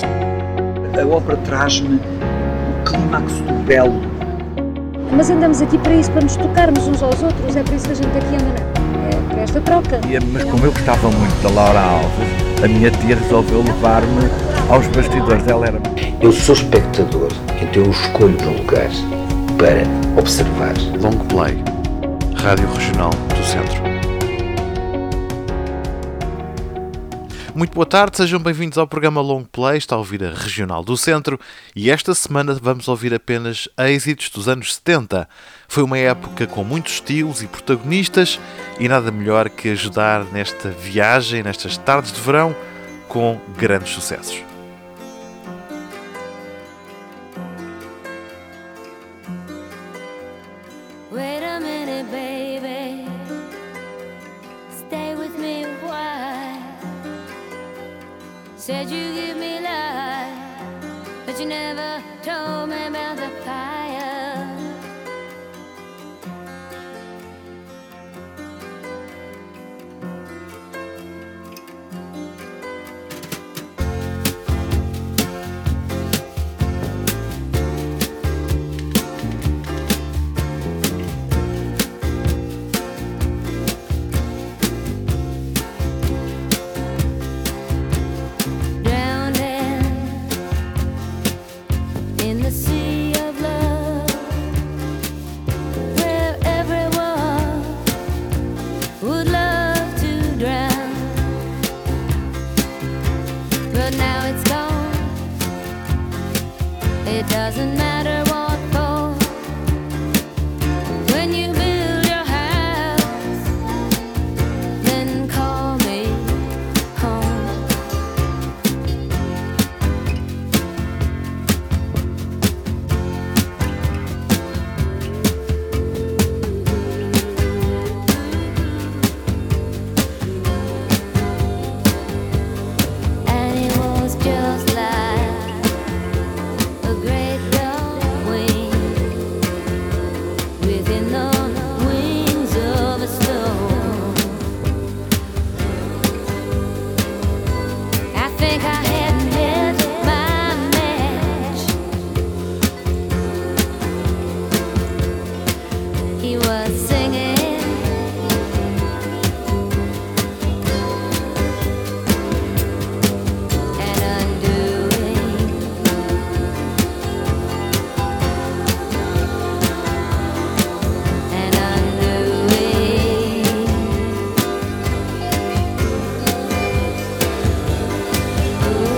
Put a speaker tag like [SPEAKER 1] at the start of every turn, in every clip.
[SPEAKER 1] A ópera traz-me o clímax do belo.
[SPEAKER 2] Mas andamos aqui para isso, para nos tocarmos uns aos outros, é por isso que a gente aqui anda, é para esta troca.
[SPEAKER 3] Mas como eu gostava muito da Laura Alves, a minha tia resolveu levar-me aos bastidores. Ela era...
[SPEAKER 4] Eu sou espectador, então eu escolho um lugar para observar.
[SPEAKER 5] Long Play, Rádio Regional do Centro. Muito boa tarde, sejam bem-vindos ao programa Long Play. Está a ouvir a Regional do Centro e esta semana vamos ouvir apenas êxitos dos anos 70. Foi uma época com muitos estilos e protagonistas e nada melhor que ajudar nesta viagem, nestas tardes de verão, com grandes sucessos.
[SPEAKER 6] Wait a minute, baby. Stay with me a while. Said you give me life, but you never told me about the fire. It doesn't matter what for. When you build your house, then call me home. And it was just like a great dark wind within the wings of a storm. I think I had met my match. He was singing and undoing. And undoing.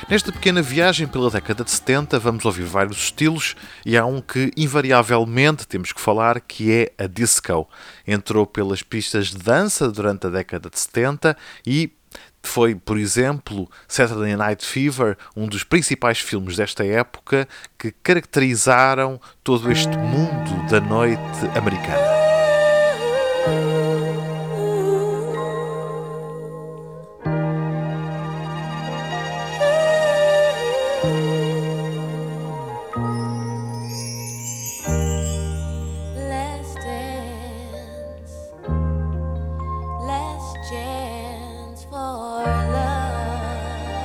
[SPEAKER 5] Nesta pequena viagem pela década de 70 vamos ouvir vários estilos e há um que invariavelmente temos que falar, que é a disco. Entrou pelas pistas de dança durante a década de 70 e foi, por exemplo, Saturday Night Fever, um dos principais filmes desta época que caracterizaram todo este mundo da noite americana.
[SPEAKER 6] Let's dance, let's chance for love.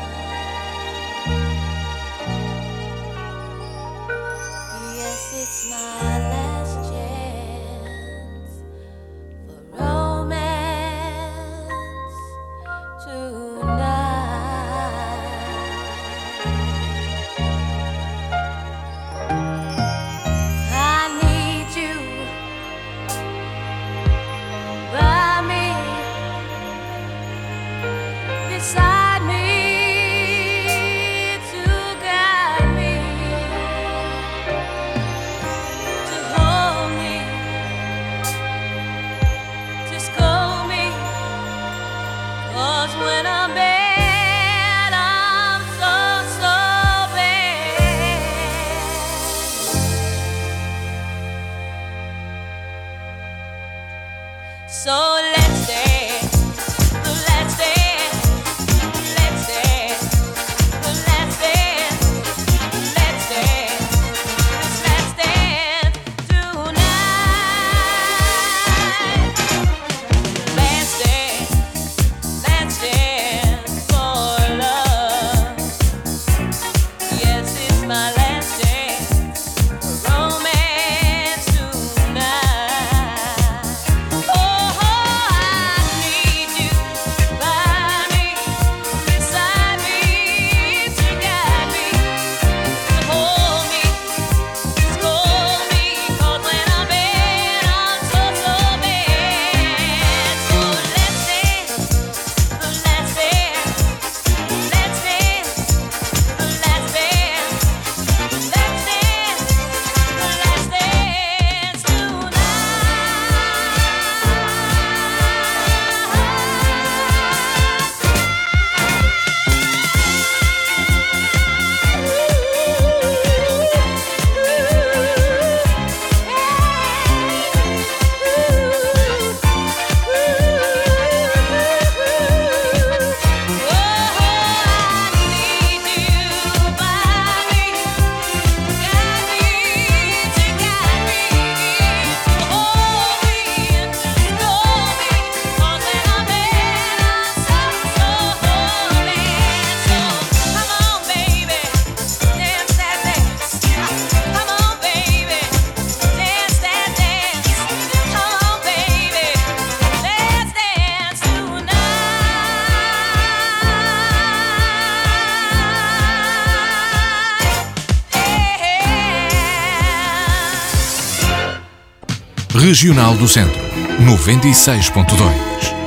[SPEAKER 6] Yes, it's my last chance for romance tonight. I need you by me, beside me, to guide me, to hold me, to scold me. 'Cause when I'm bad, I'm so, so bad. So let's dance, let's dance, let's dance, let's dance, let's dance, let's dance tonight. Let's dance for love. Yes, it's my last chance for romance tonight. Oh, I need you by me, beside me, to guide me, to hold me, to scold me. 'Cause when I'm bad, I'm so, so bad. So let's dance, let's dance, let's dance, let's dance, let's dance, let's dance
[SPEAKER 7] Regional do Centro, 96.2.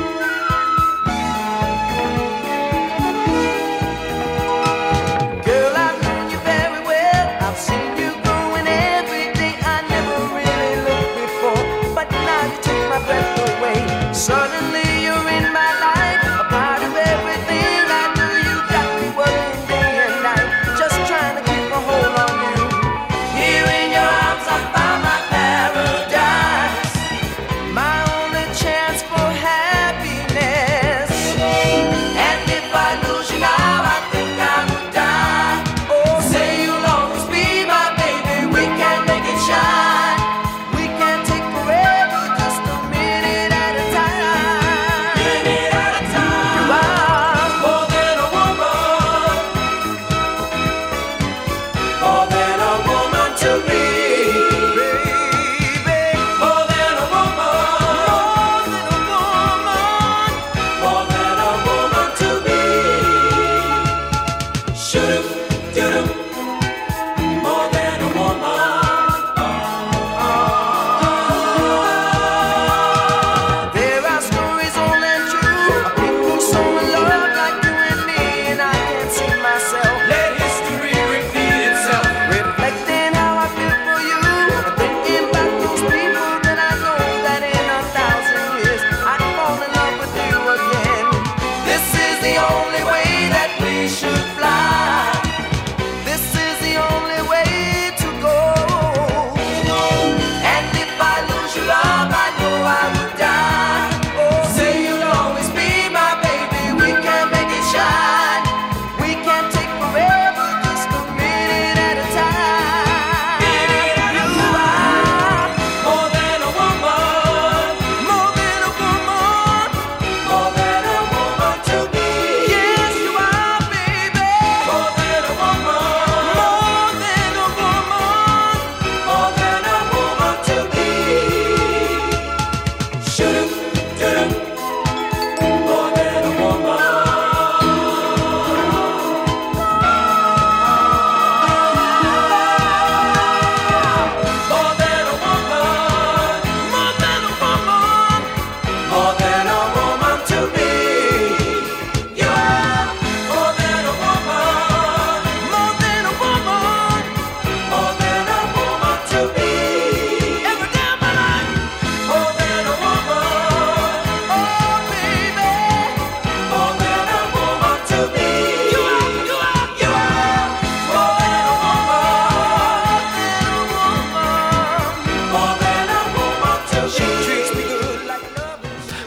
[SPEAKER 8] Girl, I've known you very well. I've seen you growing every day. I never really looked before, but now you take my breath away. Suddenly you're in my life, a part of everything I do. You got me working day and night, just trying to keep a hold on you. Here in your arms I found my paradise, my only chance for happiness.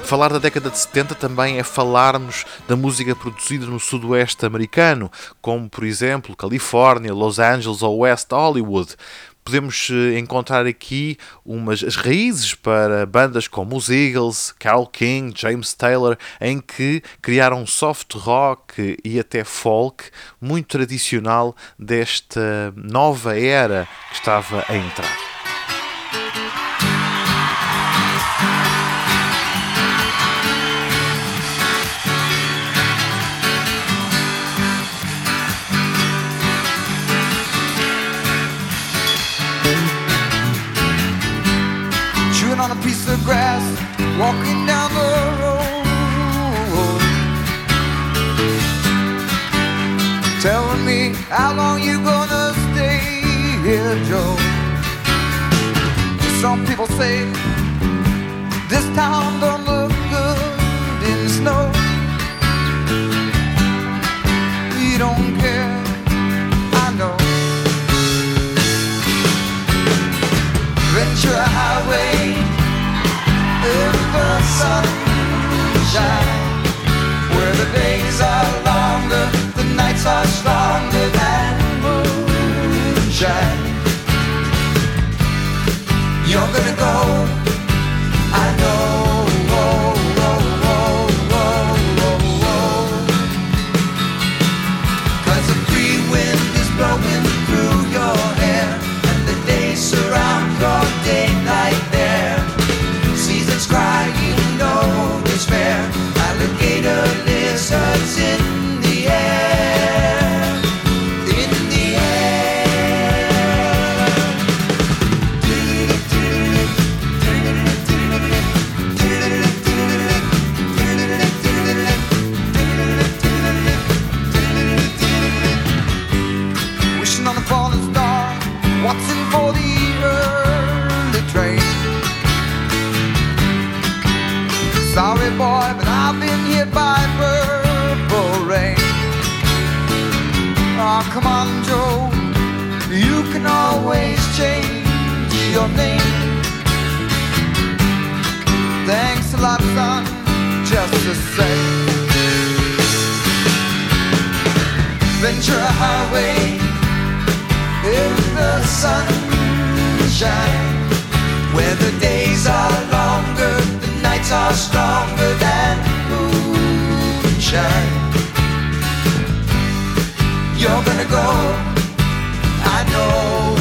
[SPEAKER 5] Falar da década de 70 também é falarmos da música produzida no sudoeste americano, como por exemplo Califórnia, Los Angeles ou West Hollywood. Podemos encontrar aqui as raízes para bandas como os Eagles, Carole King, James Taylor, em que criaram soft rock e até folk muito tradicional desta nova era que estava a entrar.
[SPEAKER 8] On a piece of grass, walking down the road, telling me how long you gonna stay here, Joe. Some people say this town don't look good in the snow. You don't care, I know. Ventura Highway in the sunshine, where the days are longer, the nights are stronger than moonshine. You're gonna go, I know. Cause the free wind is blowing through your hair, and the days surround your daylight there. Seasons crying, no despair. Alligator lizards in the air, in the air. Wishing on a falling star, watching for the early train. Sorry boy, but I've been hit by purple rain. Oh, come on, Joe, you can always change your name. Thanks a lot, son, just the same. Ventura Highway in the sunshine, where the days are longer, the nights are stronger than moonshine. You're gonna go, I know.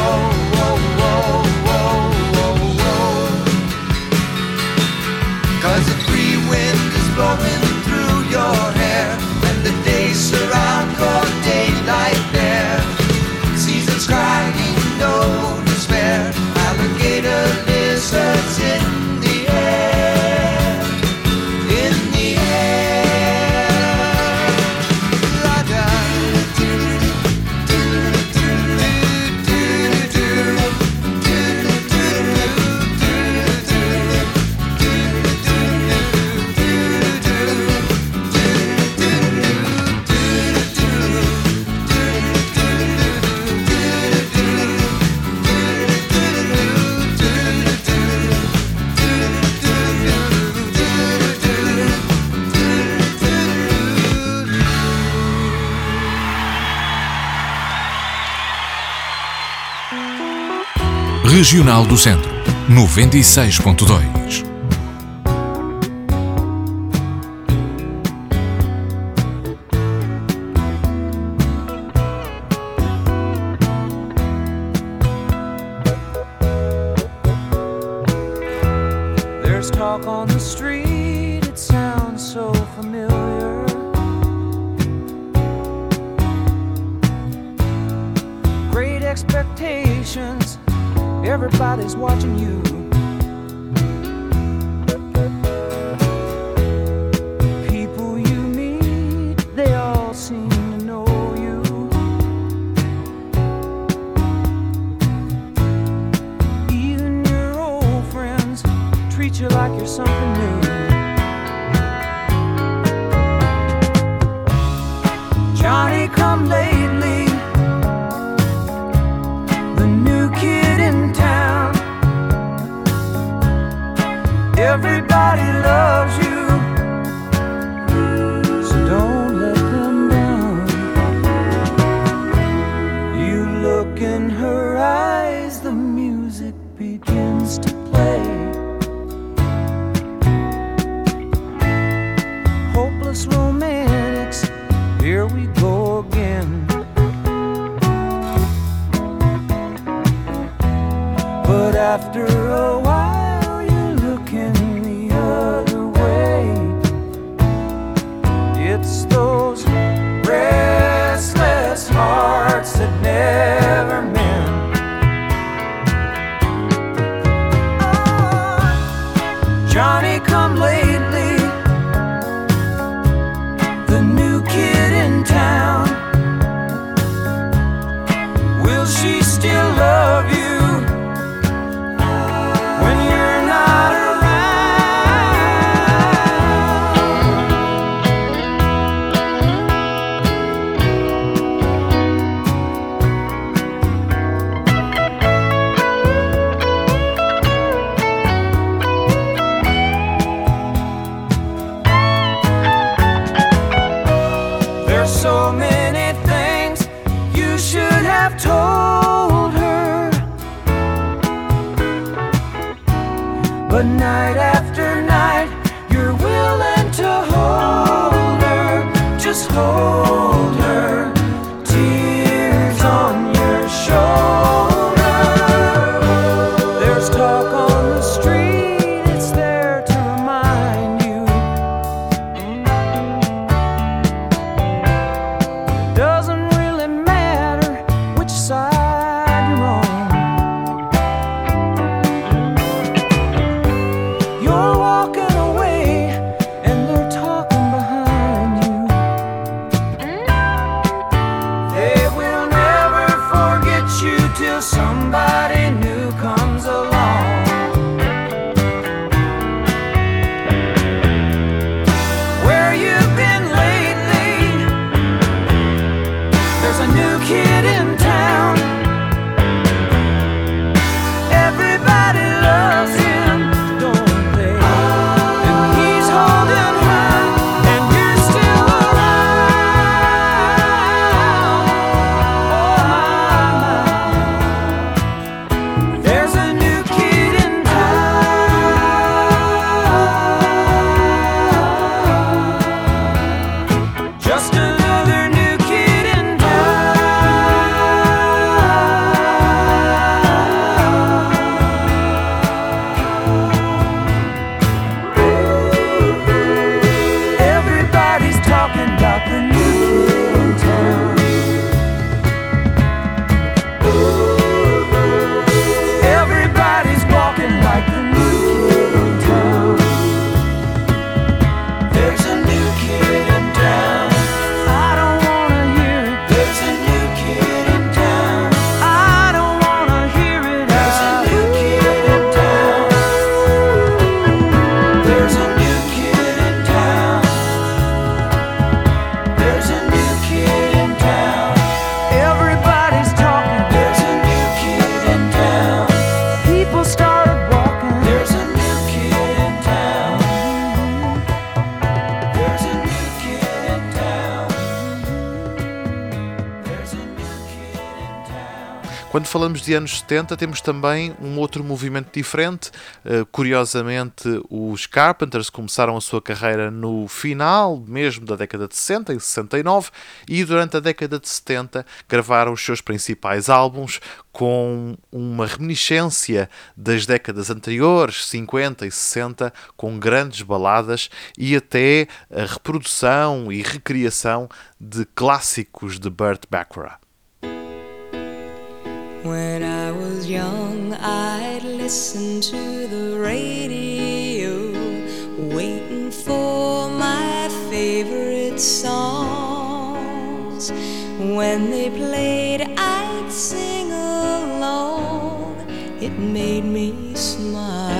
[SPEAKER 8] Cause the free wind is blowing through your hair, and the days surround your daylight there. Seasons crying, no despair. Alligator lizards in the air, in the air. La-da.
[SPEAKER 7] Regional do Centro, 96.2.
[SPEAKER 8] There's talk on the street, it sounds so familiar. Great expectations, everybody's watching you. People you meet, they all seem to know you. Even your old friends treat you like you're something new. Johnny come lately, the new kid in town. us romantics, here we go again. But after a while you're looking the other way. It's those restless hearts that never mend. Johnny come lately, the new kid in town. Will she still love you when you're not so many things you should have told her, but night after night you're willing to hold her, just hold her, tears on your shoulder. There's talk on the street, it's there to remind you. Doesn't really matter which side you're on. You're walking away and they're talking behind you. They will never forget you till somebody new comes along. Where you've been lately? There's a new kid in town. Everybody loves him, don't they? And he's holding her, and you're still around. Oh my. There's a new kid in town. Just another new kid in town. Everybody's talking about the new kid in town. Everybody's walking like the new kid in town. There's a new kid in town. I don't wanna hear it. There's a new kid in town. I don't wanna hear it. There's a new kid in town. There's a new kid in town. There's a new kid in town. Everybody's talking. There's a new kid in town. People started walking. There's a new kid in town. There's a new kid in town. There's a new kid in town.
[SPEAKER 5] Quando falamos de anos 70, temos também um outro movimento diferente. Curiosamente, os Carpenters começaram a sua carreira no final mesmo da década de 60, em 69, e durante a década de 70 gravaram os seus principais álbuns com uma reminiscência das décadas anteriores, 50 e 60, com grandes baladas e até a reprodução e recriação de clássicos de Burt Bacharach.
[SPEAKER 9] When I was young, I'd listen to the radio, waiting for my favorite songs. When they played, I'd sing along. It made me smile.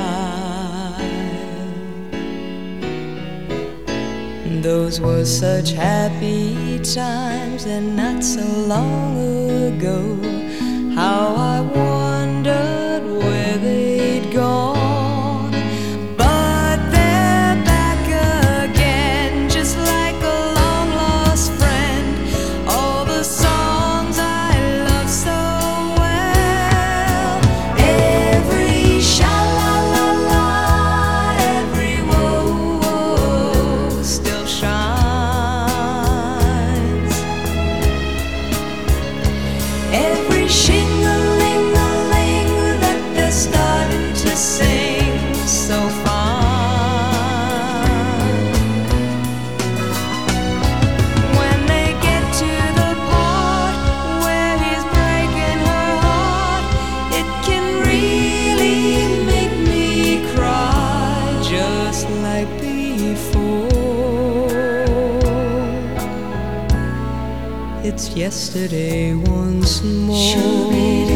[SPEAKER 9] Those were such happy times, and not so long ago. How I wondered where they'd gone. But they're back again, just like a long-lost friend. All the songs I love so well. Every sha-la-la-la, every whoa-whoa still shines. It's yesterday once more.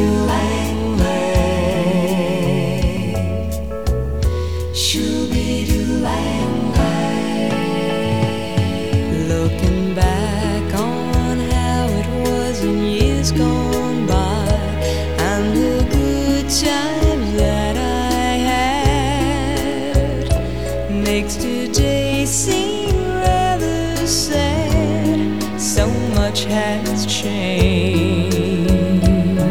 [SPEAKER 9] Looking back on how it was in years gone by, and the good times that I had, makes today seem rather sad. So much has changed.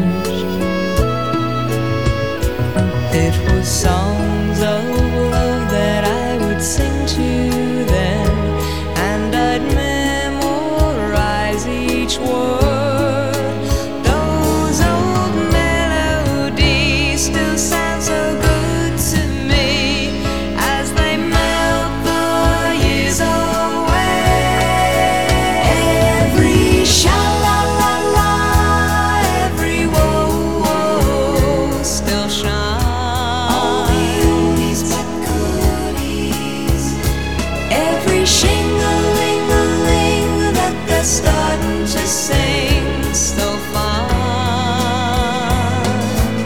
[SPEAKER 9] It was songs of love that I would sing to them, and I'd memorize each word. Those old melodies still sound so good to me as they melt the years away. Every sha-la-la-la, every whoa-whoa still shines. All the oldies but goodies, every shing-a-ling-a-ling that they're starting to sing still fine.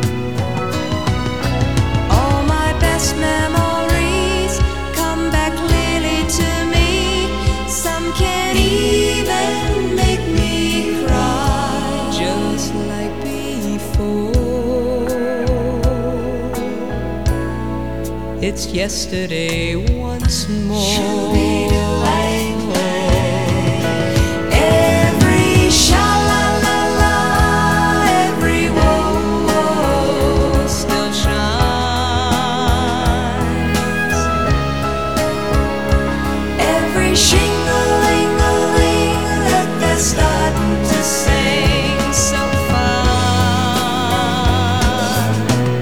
[SPEAKER 9] All my best memories come back clearly to me. Some can even make me cry, just like before. It's yesterday once more. Every sha-la-la-la, every whoa-whoa still shines. Every shing-a-ling-a-ling that they're starting to sing so fine.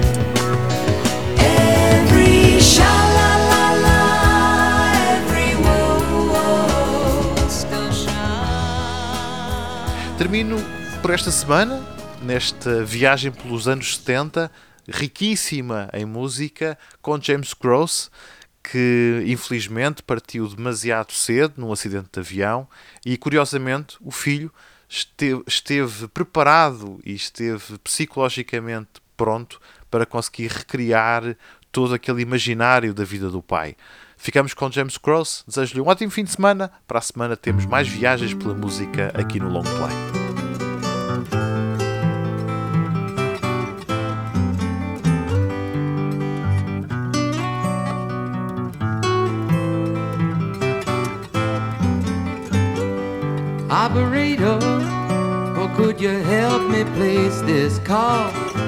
[SPEAKER 9] Every sha-la-la-la, every whoa-whoa still shines.
[SPEAKER 5] Termino por esta semana, nesta viagem pelos anos 70, riquíssima em música, com James Gross, que infelizmente partiu demasiado cedo num acidente de avião e, curiosamente, o filho esteve preparado e esteve psicologicamente pronto para conseguir recriar todo aquele imaginário da vida do pai. Ficamos com James Gross, desejo-lhe um ótimo fim de semana. Para a semana temos mais viagens pela música aqui no Long Play.
[SPEAKER 10] Operator, or could you help me place this call?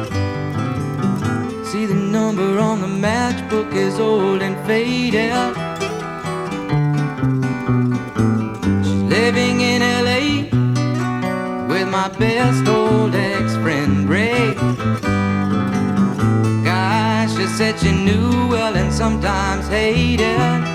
[SPEAKER 10] See, the number on the matchbook is old and faded. She's living in LA with my best old ex-friend Ray. Gosh, she said she knew well and sometimes hated.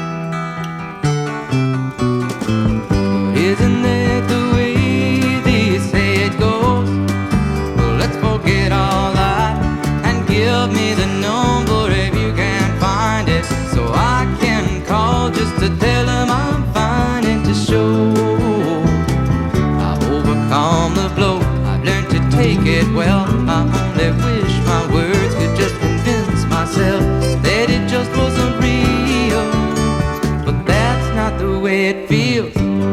[SPEAKER 10] Isn't that the way they say it goes? Well, let's forget all that and give me the number if you can find it, so I can call just to tell them I'm fine and to show I've overcome the blow. I've learned to take it well. I only wish my words could just convince myself that it just wasn't real, but that's not the way it feels.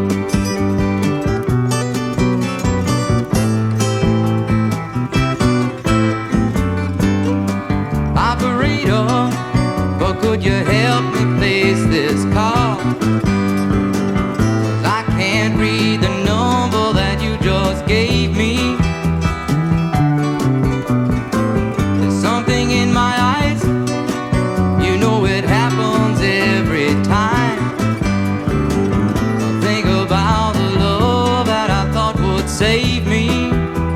[SPEAKER 10] Could you help me place this call? 'Cause I can't read the number that you just gave me. There's something in my eyes, you know it happens every time. I think about the love that I thought would save me.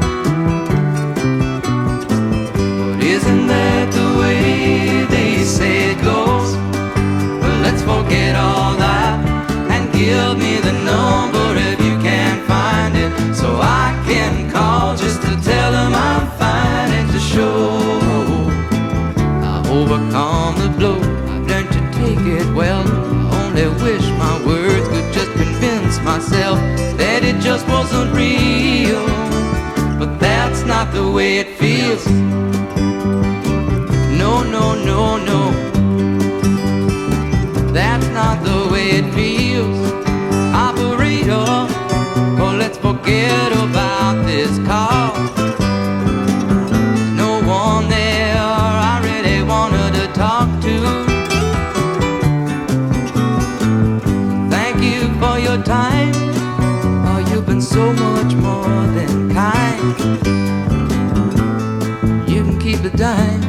[SPEAKER 10] But isn't that the way they say it goes? Let's forget all that and give me the number if you can find it, so I can call just to tell them I'm fine and to show I've overcome the blow. I've learned to take it well. I only wish my words could just convince myself that it just wasn't real. But that's not the way it feels. No, no, no, no. That's not the way it feels. Operator, oh, let's forget about this call. There's no one there I really wanted to talk to. Thank you for your time. Oh, you've been so much more than kind. You can keep the dime.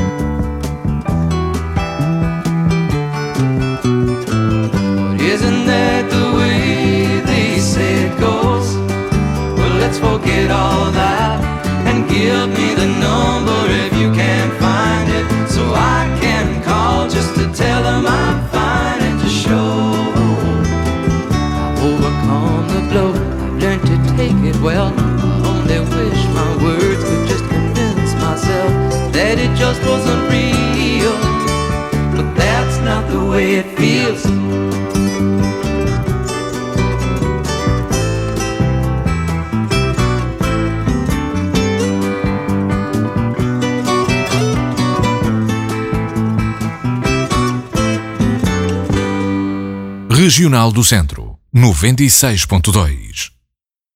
[SPEAKER 10] Isn't that the way they say it goes? Well, let's forget all that and give me the number if you can't find it, so I can call just to tell them I'm fine and to show I've overcome the blow. I've learned to take it well. I only wish my words could just convince myself that it just wasn't real. But that's not the way it feels.
[SPEAKER 7] Regional do Centro, 96.2.